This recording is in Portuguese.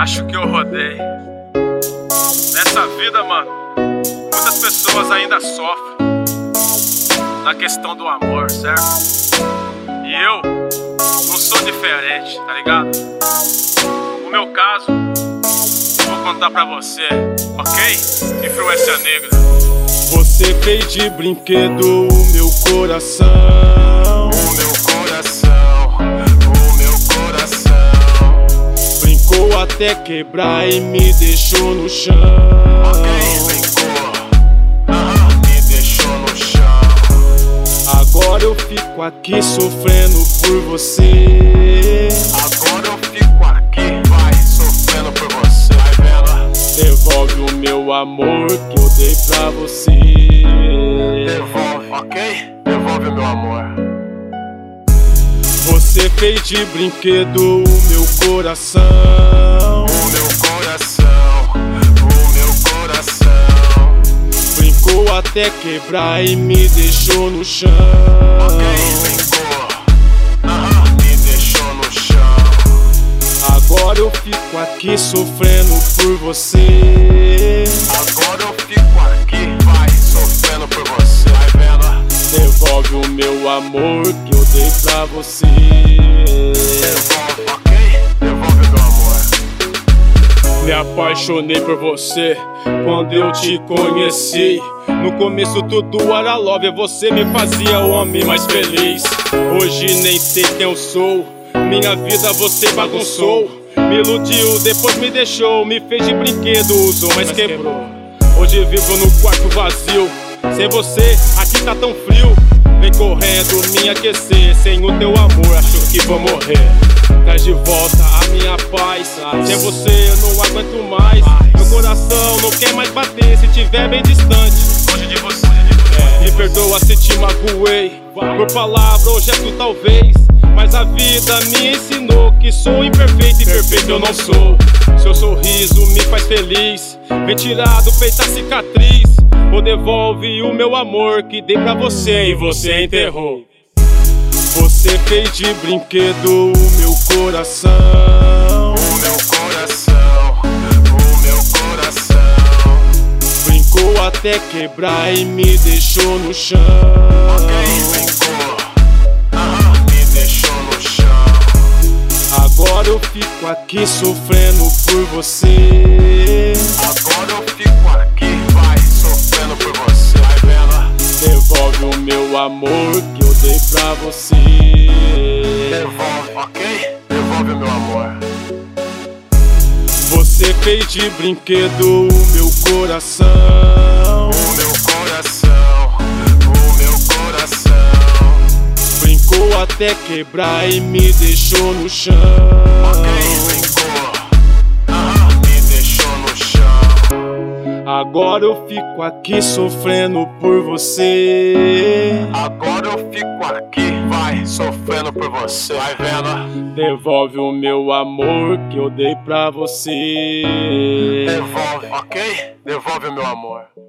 acho que eu rodei. Nessa vida, mano, muitas pessoas ainda sofrem na questão do amor, certo? E eu não sou diferente, tá ligado? O meu caso, eu vou contar pra você, ok? Influência negra. Você fez de brinquedo o meu coração. O meu coração, o meu coração. Brincou até quebrar e me deixou no chão. Ok, brincou, me deixou no chão. Agora eu fico aqui sofrendo por você. Agora eu fico aqui, vai, sofrendo por você. Vai vendo? Devolve o meu amor que eu dei pra você. Devolve, ok? Devolve o meu amor. Você fez de brinquedo o meu coração. O meu coração, o meu coração. Brincou até quebrar e me deixou no chão. Ok, brincou, me deixou no chão. Agora eu fico aqui sofrendo por você. Agora eu fico aqui, vai, sofrendo por você. Vai vendo? Devolve o meu amor que eu dei pra você. Devolve, ok? Devolve o meu amor. Me apaixonei por você quando eu te conheci. No começo tudo era love, você me fazia o homem mais feliz. Hoje nem sei quem eu sou, minha vida você bagunçou. Me iludiu, depois me deixou, me fez de brinquedo, usou, mas quebrou. Hoje vivo no quarto vazio, sem você aqui tá tão frio. Vem correndo me aquecer, sem o teu amor acho que vou morrer. Traz de volta a minha paz, sem você eu não aguento mais. Meu coração não quer mais bater, se tiver bem distante. Longe de você, Me perdoa se te magoei, por palavra ou gesto talvez. Mas a vida me ensinou que sou imperfeito e perfeito eu não sou. Seu sorriso me faz feliz, vem tirar do peito a cicatriz. Ou devolve o meu amor que dei pra você e você enterrou. Você fez de brinquedo o meu coração. o meu coração, o meu coração. Brincou até quebrar e me deixou no chão. Ok, brincou, me deixou no chão. Agora eu fico aqui sofrendo por você. Agora eu fico aqui, vai, sofrendo por você. Vai vendo? Devolve o meu amor que eu dei pra você. Devolve, ok? Devolve o meu amor. Você fez de brinquedo o meu coração. O meu coração, o meu coração. Brincou até quebrar e me deixou no chão. Ok, brincou, me deixou no chão. Agora eu fico aqui sofrendo por você. Agora eu fico aqui, vai, sofrendo por você. Vai vendo? Devolve o meu amor que eu dei pra você. Devolve, ok? Devolve o meu amor.